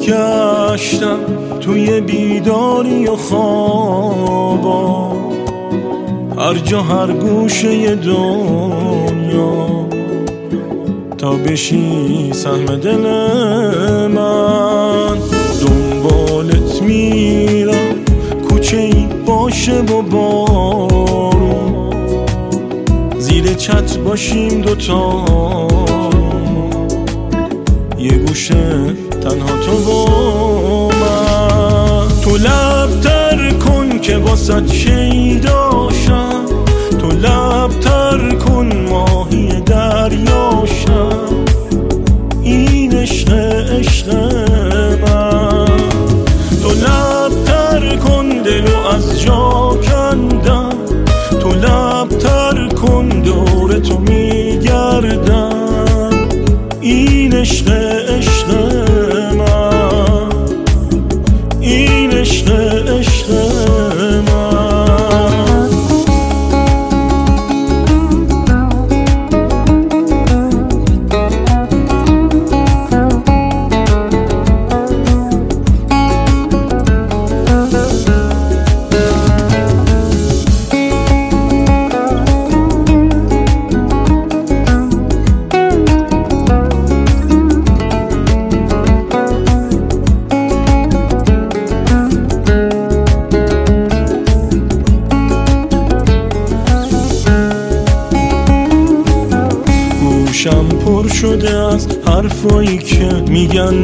گشتم توی بیداری و خوابا، هر جا هر گوشه دنیا، تا بشی سهم دل من. دنبالت میرم کوچه‌ای باشه و بارون، زیر چت باشیم دوتا، یه گوشه تنها تو و من. تو لب‌تر کن که واسه شیداشم، تو لب‌تر کن ماهی دریاشم، این عشق عشق من. تو لب‌تر کن دلو از جا کندم، تو لب‌تر کن دور تو میگردم، این عشق عشق من، این عشق عشق من. گوشم پر شده از حرفایی که میگن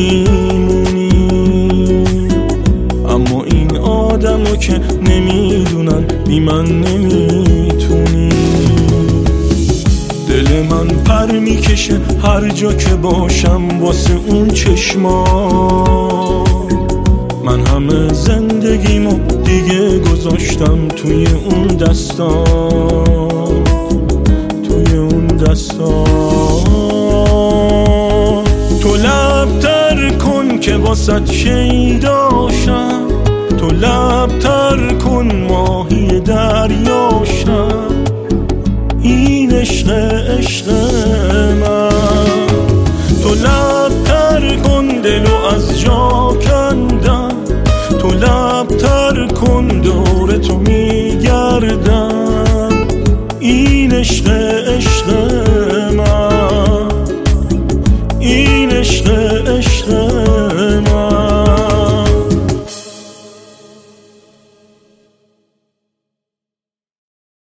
نمیمونی، اما این آدمو که نمیدونن بی من نمیتونی. دل من پر میکشه هر جا که باشم واسه اون چشما، من همه زندگیمو دیگه گذاشتم توی اون دستا، توی اون دستا. تو لب‌تر کن که واسه شیداشم، تو لب‌تر کن ماهی دریاشم، این عشق عشق